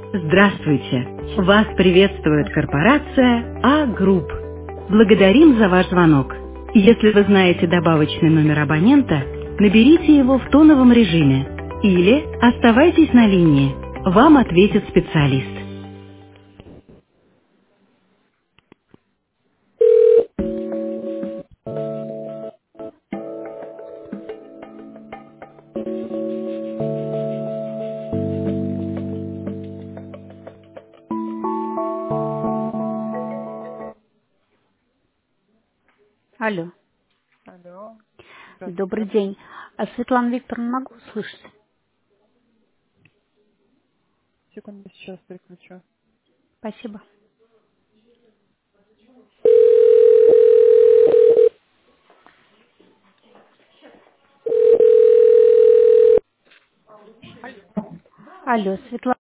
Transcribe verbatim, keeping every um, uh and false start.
Здравствуйте! Вас приветствует корпорация А-Групп. Благодарим за ваш звонок. Если вы знаете добавочный номер абонента, наберите его в тоновом режиме или оставайтесь на линии. Вам ответит специалист. Алло, Алло. добрый Здравствуйте. день. А Светлана Викторовна могу слышать? Секунду, сейчас переключу. Спасибо. Алло, Светлана.